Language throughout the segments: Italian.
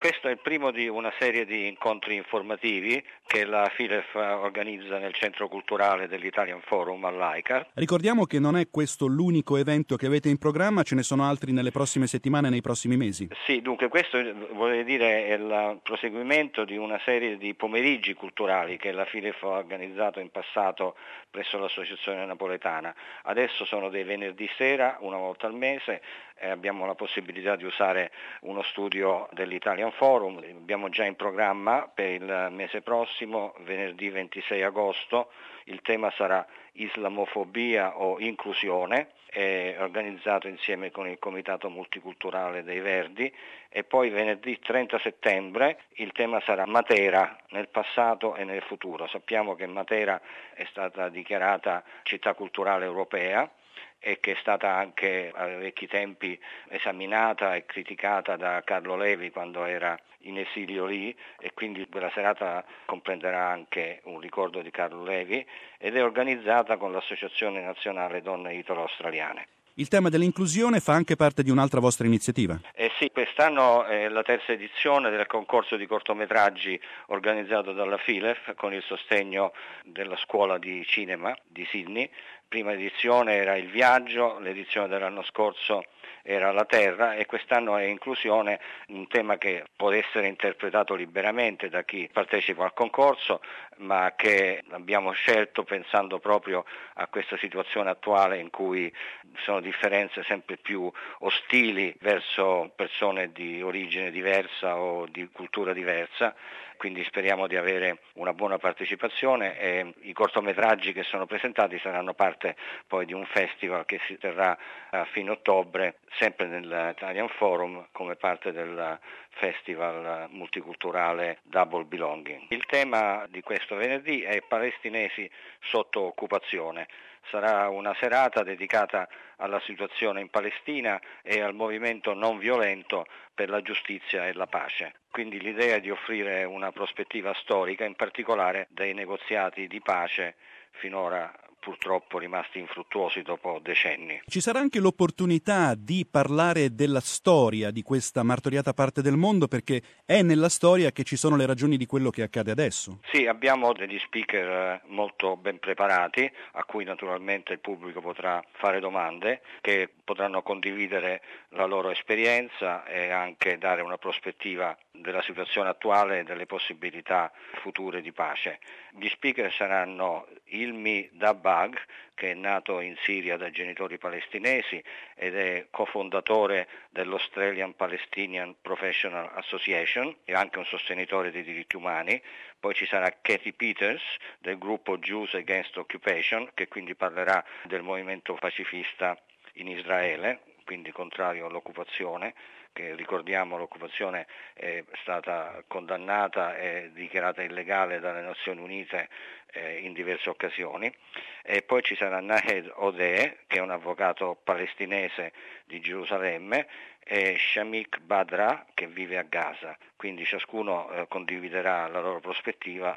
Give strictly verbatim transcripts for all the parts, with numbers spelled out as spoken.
Questo è il primo di una serie di incontri informativi che la Filef organizza nel Centro Culturale dell'Italian Forum all'A I C A R. Ricordiamo che non è questo l'unico evento che avete in programma, ce ne sono altri nelle prossime settimane e nei prossimi mesi. Sì, dunque questo vorrei dire è il proseguimento di una serie di pomeriggi culturali che la Filef ha organizzato in passato presso l'Associazione Napoletana. Adesso sono dei venerdì sera, una volta al mese, e abbiamo la possibilità di usare uno studio dell'Italian Forum. Abbiamo già in programma per il mese prossimo, venerdì ventisei agosto, il tema sarà Islamofobia o inclusione, è organizzato insieme con il Comitato Multiculturale dei Verdi, e poi venerdì trenta settembre il tema sarà Matera nel passato e nel futuro. Sappiamo che Matera è stata dichiarata città culturale europea e che è stata anche a vecchi tempi esaminata e criticata da Carlo Levi quando era in esilio lì, e quindi quella serata comprenderà anche un ricordo di Carlo Levi, ed è organizzata con l'Associazione Nazionale Donne Italo-Australiane. Il tema dell'inclusione fa anche parte di un'altra vostra iniziativa. Eh sì, quest'anno è la terza edizione del concorso di cortometraggi organizzato dalla Filef con il sostegno della scuola di cinema di Sydney. Prima edizione era Il Viaggio, l'edizione dell'anno scorso era La Terra, e quest'anno è inclusione, un tema che può essere interpretato liberamente da chi partecipa al concorso, ma che abbiamo scelto pensando proprio a questa situazione attuale in cui sono differenze sempre più ostili verso persone di origine diversa o di cultura diversa. Quindi speriamo di avere una buona partecipazione, e i cortometraggi che sono presentati saranno parte poi di un festival che si terrà a fine ottobre, sempre nell'Italian Forum, come parte del festival multiculturale Double Belonging. Il tema di questo venerdì è palestinesi sotto occupazione. Sarà una serata dedicata alla situazione in Palestina e al movimento non violento per la giustizia e la pace. Quindi l'idea è di offrire una prospettiva storica, in particolare dei negoziati di pace finora purtroppo rimasti infruttuosi dopo decenni. Ci sarà anche l'opportunità di parlare della storia di questa martoriata parte del mondo, perché è nella storia che ci sono le ragioni di quello che accade adesso. Sì, abbiamo degli speaker molto ben preparati, a cui naturalmente il pubblico potrà fare domande, che potranno condividere la loro esperienza e anche dare una prospettiva della situazione attuale e delle possibilità future di pace. Gli speaker saranno Ilmi Dabbagh, che è nato in Siria da genitori palestinesi ed è cofondatore dell'Australian Palestinian Professional Association e anche un sostenitore dei diritti umani. Poi ci sarà Katie Peters del gruppo Jews Against Occupation, che quindi parlerà del movimento pacifista in Israele, quindi contrario all'occupazione, che ricordiamo l'occupazione è stata condannata e dichiarata illegale dalle Nazioni Unite eh, in diverse occasioni. E poi ci sarà Nahed Odeh, che è un avvocato palestinese di Gerusalemme, e Shamik Badra, che vive a Gaza. Quindi ciascuno eh, condividerà la loro prospettiva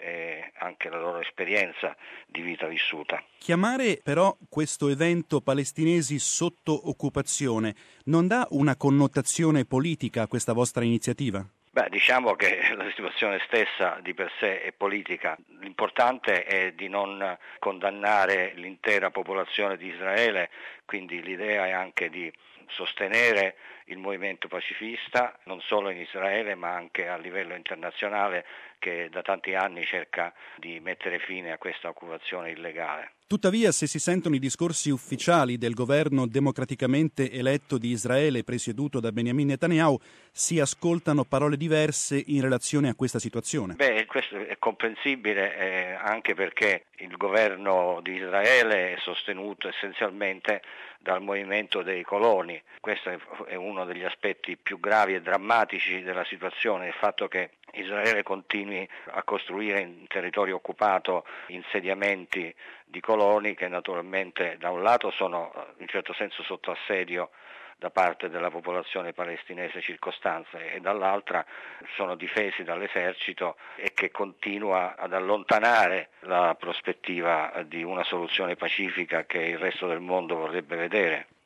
e anche la loro esperienza di vita vissuta. Chiamare però questo evento palestinesi sotto occupazione non dà una connotazione politica a questa vostra iniziativa? Beh, diciamo che la situazione stessa di per sé è politica. L'importante è di non condannare l'intera popolazione di Israele, quindi l'idea è anche di sostenere il movimento pacifista, non solo in Israele ma anche a livello internazionale, che da tanti anni cerca di mettere fine a questa occupazione illegale. Tuttavia, se si sentono i discorsi ufficiali del governo democraticamente eletto di Israele presieduto da Benjamin Netanyahu, si ascoltano parole diverse in relazione a questa situazione. Beh, questo è comprensibile eh, anche perché il governo di Israele è sostenuto essenzialmente dal movimento dei coloni. Questo è uno degli aspetti più gravi e drammatici della situazione, il fatto che Israele continui a costruire in territorio occupato insediamenti di coloni che naturalmente da un lato sono in certo senso sotto assedio da parte della popolazione palestinese circostanza e dall'altra sono difesi dall'esercito e che continua ad allontanare la prospettiva di una soluzione pacifica che il resto del mondo vorrebbe vedere.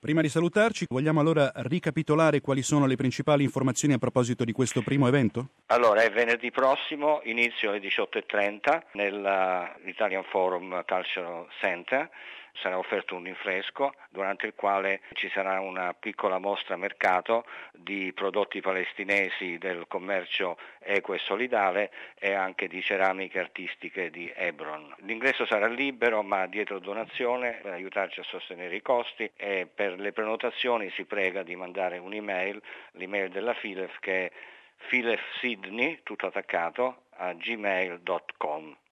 Prima di salutarci, vogliamo allora ricapitolare quali sono le principali informazioni a proposito di questo primo evento? Allora, è venerdì prossimo, inizio alle diciotto e trenta nell'Italian Forum Cultural Center. Sarà offerto un rinfresco durante il quale ci sarà una piccola mostra mercato di prodotti palestinesi del commercio equo e solidale e anche di ceramiche artistiche di Hebron. L'ingresso sarà libero ma dietro donazione per aiutarci a sostenere i costi, e per le prenotazioni si prega di mandare un'email, l'email della Filef che è filefsidney tutto attaccato a gmail punto com.